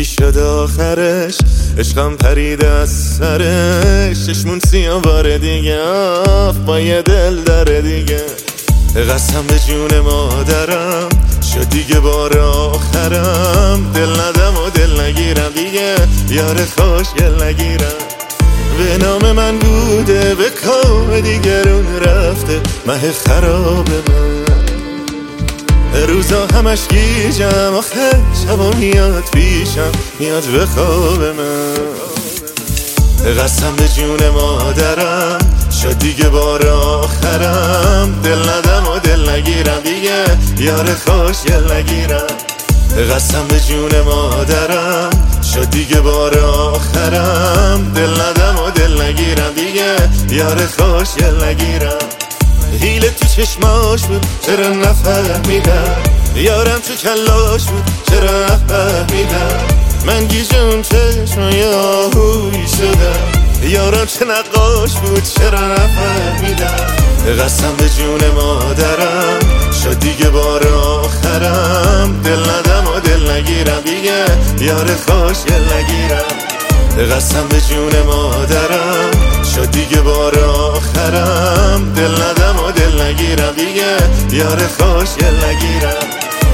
چی شد آخرش؟ عشقم پرید از سرش، چشمون سیاه بار دیگه با یه دل داره دیگه. قسم به جون مادرم شد دیگه بار آخرم، دل ندم و دل نگیرم دیگه، یار خوشگل نگیرم. به نام من بوده به کام دیگرون رفته، مه خراب من روزا همش گیجم، آخه شبا میاد پیشم، میاد به خواب من. قسم به جون مادرم شد دیگه بار آخرم، دل ندم و دل نگیرم دیگه، یار خوشگل نگیرم. قسم به جون مادرم شد دیگه بار آخرم، دل ندم و دل نگیرم دیگه، یار خوشگل نگیرم. حیله تو چشماش بود چرا نفهمیدم، یارم تو کلاش بود چرا نفهمیدم. من گیجم چشمای آهوی شدم، یارم چه نقاش بود چرا نفهمیدم. قسم به جون مادرم شد دیگه بار آخرم، دل ندم و دل نگیرم دیگه، یار خوشگل نگیرم. قسم به جون مادرم شد دیگه بار آخرم، دل ندم و دل نگیرم دیگه، یار خوشگل نگیرم.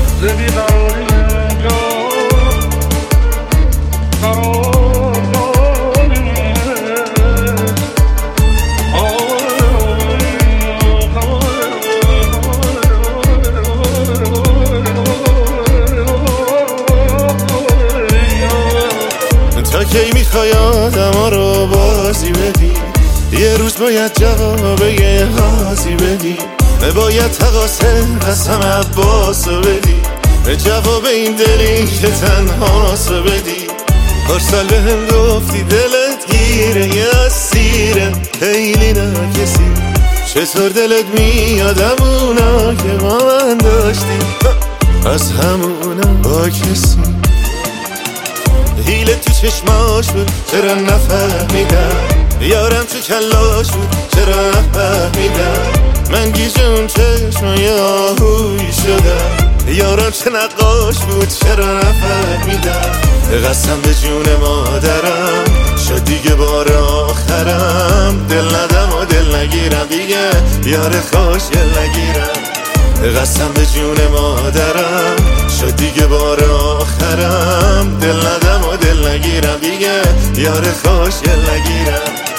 تا کی میخوای آدما رو بازی بدی؟ یه روز باید جواب یه غازی بدی، باید تقاسه قسم عباسو بدی، جواب این دلی که تنهاست بدی. هر سال به هم گفتی دلت گیره یه اسیره، خیلی ناکسی چطور دلت میاد همونا که با من داشتی، از همونا با کسی. حیله تو چشماش بود چرا نفهمیدم، یارم تو کلاش بود چرا نفهمیدم. من گیجم چشمای آهوی شدم، یارم چه نقاش بود چرا نفهمیدم. قسم به جون مادرم شد دیگه بار آخرم، دل ندم و دل نگیرم دیگه، یار خوشگل نگیرم. قسم به جون مادرم شد دیگه بار آخرم، دل ندم و دل نگیرم دیگه، یار خوشگل نگیرم.